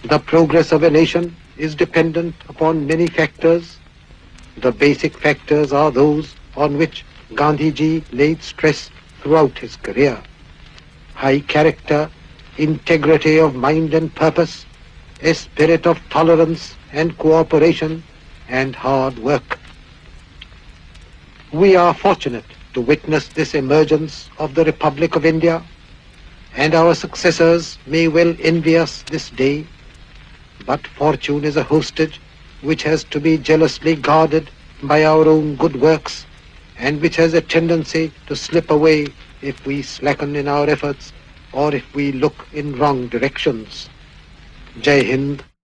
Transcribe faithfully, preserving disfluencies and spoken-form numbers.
The progress of a nation is dependent upon many factors. The basic factors are those on which Gandhiji laid stress throughout his career: high character, integrity of mind and purpose, a spirit of tolerance and cooperation, and hard work. We are fortunate to witness this emergence of the Republic of India, and our successors may well envy us this day. But fortune is a hostage which has to be jealously guarded by our own good works, and which has a tendency to slip away if we slacken in our efforts or if we look in wrong directions. Jai Hind.